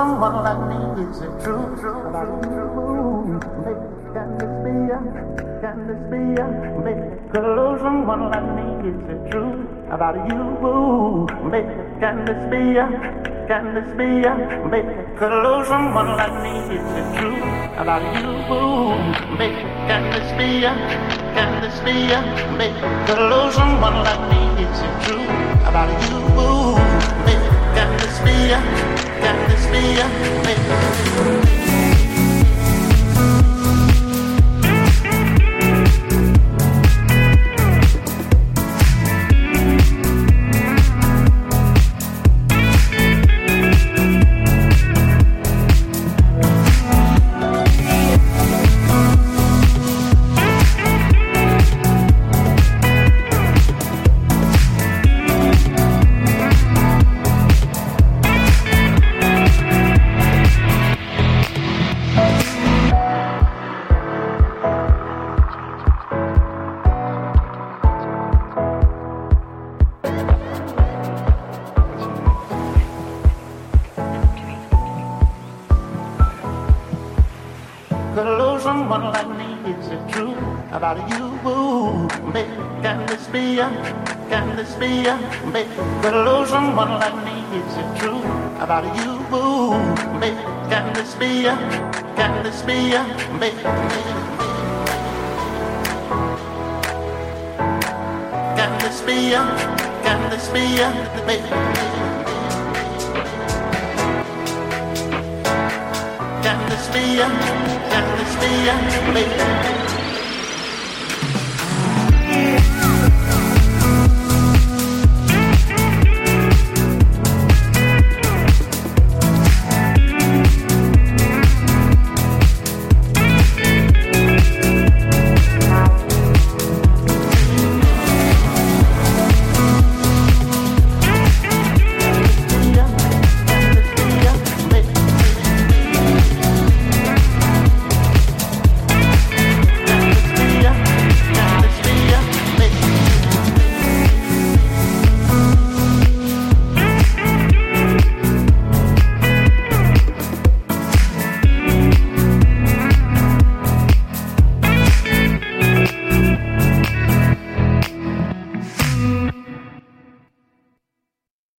someone like me? Is it true? Can this be ya? Can this be ya? Make a love someone like me? Is it true about you? Can this be ya? Can this be ya? Make a love someone like me? Is it true about you? Can this be ya? Can this be ya? Make a love someone like me? Is it true about you? Can this be ya? Can this be ya? Could lose someone like me, is it true about you? Can this be ya? Can this be ya? Could lose someone like me, is it true about you? Can this be ya? Can this be ya? Can this be ya? Can this be ya? Can this be ya? Can this be ya?